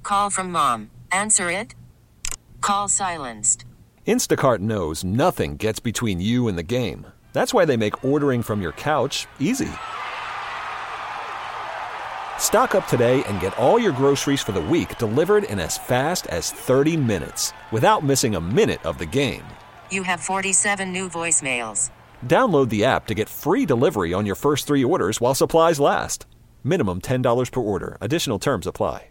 call from mom. Answer it. Call silenced. Instacart knows nothing gets between you and the game. That's why they make ordering from your couch easy. Stock up today and get all your groceries for the week delivered in as fast as 30 minutes without missing a minute of the game. You have 47 new voicemails. Download the app to get free delivery on your first 3 orders while supplies last. Minimum $10 per order. Additional terms apply.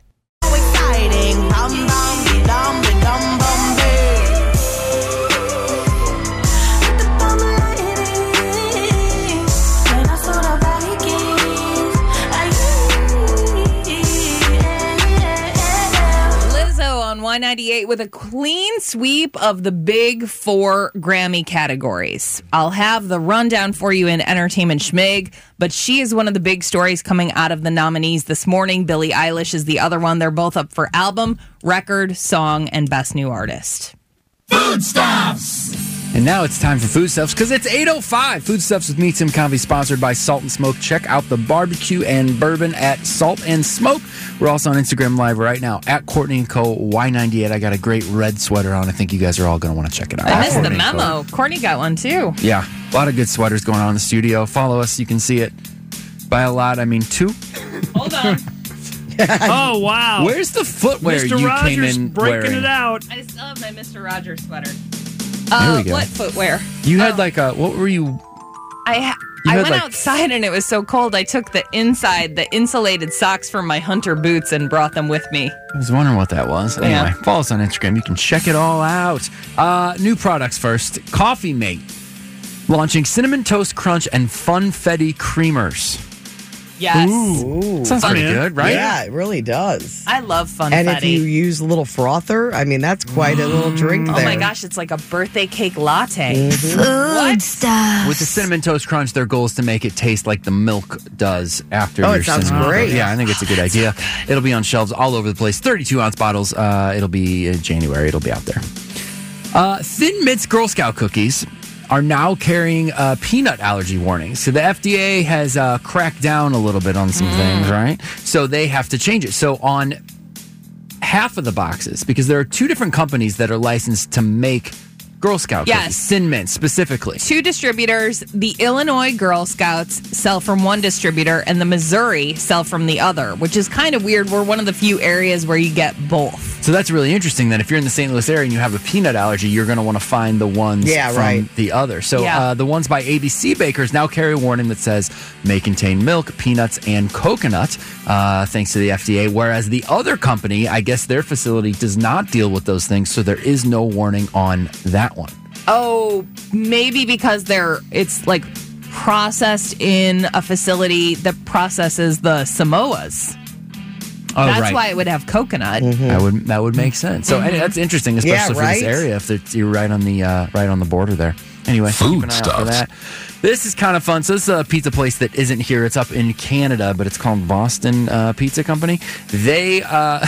On Y98 with a clean sweep of the big 4 Grammy categories. I'll have the rundown for you in Entertainment Schmig, but she is one of the big stories coming out of the nominees this morning. Billie Eilish is the other one. They're both up for album, record, song, and best new artist. Foodstuffs! And now it's time for Foodstuffs because it's 8:05. Foodstuffs with me, Tim Convey, sponsored by Salt and Smoke. Check out the barbecue and bourbon at Salt and Smoke. We're also on Instagram Live right now at Courtney & Co. Y98. I got a great red sweater on. I think you guys are all going to want to check it out. I missed the memo. Courtney got one too. Yeah, a lot of good sweaters going on in the studio. Follow us. You can see it. By a lot, I mean 2. Hold on. Oh, wow. Where's the footwear Mr. you Rogers came in breaking wearing? it out. I still have my Mr. Rogers sweater. There we go. What footwear? You had like a, what were you? I went outside and it was so cold. I took the insulated socks from my Hunter boots and brought them with me. I was wondering what that was. Anyway, follow us on Instagram. You can check it all out. New products first. Coffee Mate launching Cinnamon Toast Crunch and Funfetti Creamers. Yes. Ooh. Sounds pretty good, right? Yeah, it really does. I love Funfetti. And if you use a little frother, I mean, that's quite a little drink there. Oh my gosh, it's like a birthday cake latte. Food stuff. With the Cinnamon Toast Crunch, their goal is to make it taste like the milk does after your it sounds cinnamon great. toast. Yeah, I think it's a good idea. It'll be on shelves all over the place. 32-ounce bottles. It'll be January. It'll be out there. Thin Mints Girl Scout cookies are now carrying peanut allergy warnings. So the FDA has cracked down a little bit on some things, right? So they have to change it. So on half of the boxes, because there are 2 different companies that are licensed to make Girl Scout cookies, Thin Mints specifically. 2 distributors. The Illinois Girl Scouts sell from one distributor and the Missouri sell from the other, which is kind of weird. We're one of the few areas where you get both. So that's really interesting that if you're in the St. Louis area and you have a peanut allergy, you're going to want to find the ones from the other. So the ones by ABC Bakers now carry a warning that says may contain milk, peanuts, and coconut, thanks to the FDA. Whereas the other company, I guess their facility does not deal with those things, so there is no warning on that one. Oh, maybe because it's like processed in a facility that processes the Samoas. Oh, that's why it would have coconut. That would make sense. So and that's interesting, especially for this area if you're right on the border there. Anyway, keep an eye out for that. This is kind of fun. So this is a pizza place that isn't here. It's up in Canada, but it's called Boston Pizza Company. They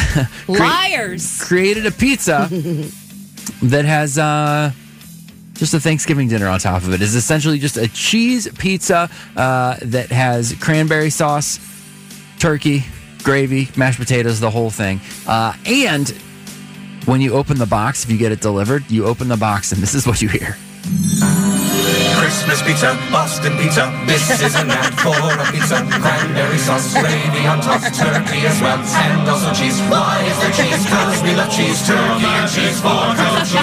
created a pizza that has just a Thanksgiving dinner on top of it. It's essentially just a cheese pizza that has cranberry sauce, turkey, gravy, mashed potatoes, the whole thing. And when you open the box, if you get it delivered, you open the box and this is what you hear. Christmas pizza, Boston pizza. This is an ad for a pizza. Cranberry sauce, gravy on top, turkey as well, and also cheese. Why is there cheese? Because we love cheese, turkey and cheese for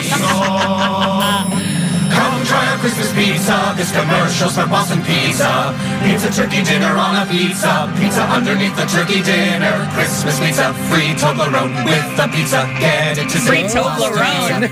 cappuccino. Come try our Christmas pizza. This commercial's for Boston Pizza. Pizza turkey dinner on a pizza. Pizza underneath the turkey dinner. Christmas pizza, free Toblerone with the pizza. Get it to free Toblerone.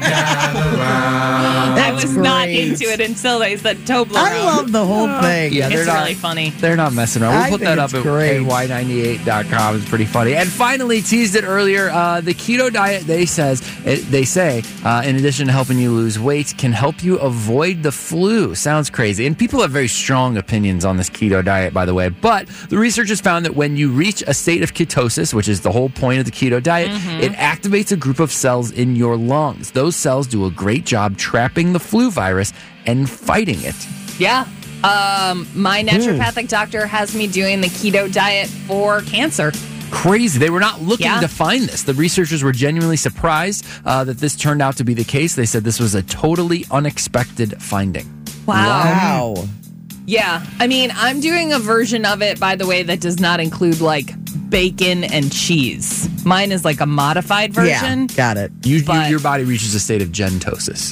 I was great. not into it until they said Toblerone. I love the whole thing. Yeah, it's really funny. They're not messing around. We'll put that up at y98.com. It's pretty funny. And finally, teased it earlier, the keto diet, they say, in addition to helping you lose weight, can help you avoid the flu. Sounds crazy. And people have very strong opinions on this keto diet, by the way. But the research has found that when you reach a state of ketosis, which is the whole point of the keto diet, it activates a group of cells in your lungs. Those cells do a great job trapping the flu virus and fighting it. Yeah. My naturopathic doctor has me doing the keto diet for cancer. Crazy. They were not looking to find this. The researchers were genuinely surprised that this turned out to be the case. They said this was a totally unexpected finding. Wow. Yeah. I mean, I'm doing a version of it, by the way, that does not include like bacon and cheese. Mine is like a modified version. Yeah, got it. Your body reaches a state of gentosis.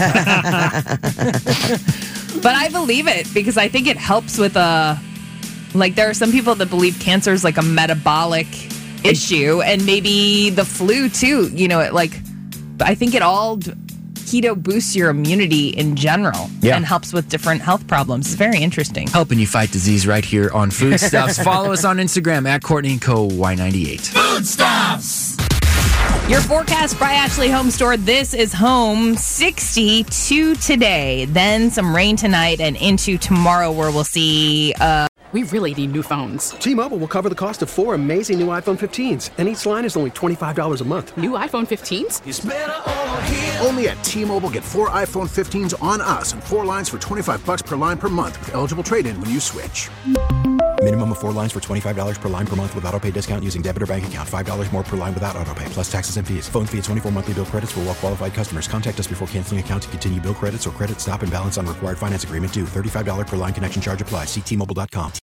But I believe it because I think it helps with like there are some people that believe cancer is like a metabolic issue, and maybe the flu too. You know, I think it all keto boosts your immunity in general and helps with different health problems. It's very interesting. Helping you fight disease right here on Foodstuffs. Follow us on Instagram at Courtney & Co. Y98. Foodstuffs! Your forecast by Ashley Home Store. This is home 62 today. Then some rain tonight and into tomorrow where we'll see... We really need new phones. T-Mobile will cover the cost of 4 amazing new iPhone 15s, and each line is only $25 a month. New iPhone 15s? It's better over here. Only at T-Mobile, get 4 iPhone 15s on us and 4 lines for $25 per line per month with eligible trade-in when you switch. Minimum of 4 lines for $25 per line per month with autopay discount using debit or bank account. $5 more per line without autopay, plus taxes and fees. Phone fee at 24 monthly bill credits for well-qualified customers. Contact us before canceling account to continue bill credits or credit stop and balance on required finance agreement due. $35 per line connection charge applies. See T-Mobile.com.